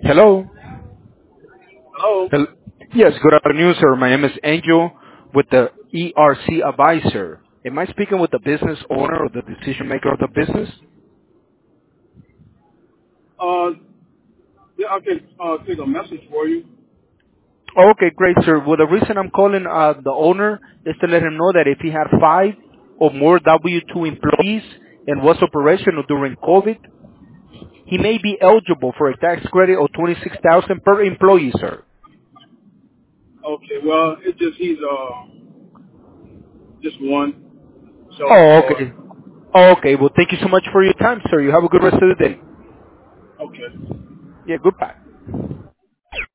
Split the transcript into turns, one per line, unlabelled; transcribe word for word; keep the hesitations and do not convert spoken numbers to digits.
Hello.
Hello.
Hel- Yes, good afternoon, sir. My name is Angel with the E R C Advisor. Am I speaking with the business owner or the decision maker of the business?
Uh, yeah, I can uh, take a message for you.
Okay, great, sir. Well, the reason I'm calling uh, the owner is to let him know that if he had five or more W two employees and was operational during COVID, he may be eligible for a tax credit of twenty-six thousand dollars per employee, sir.
Okay. Well, it just he's uh just one
Oh,
self-employed.
okay. Okay, well, thank you so much for your time, sir. You have a good rest of the day.
Okay.
Yeah, goodbye.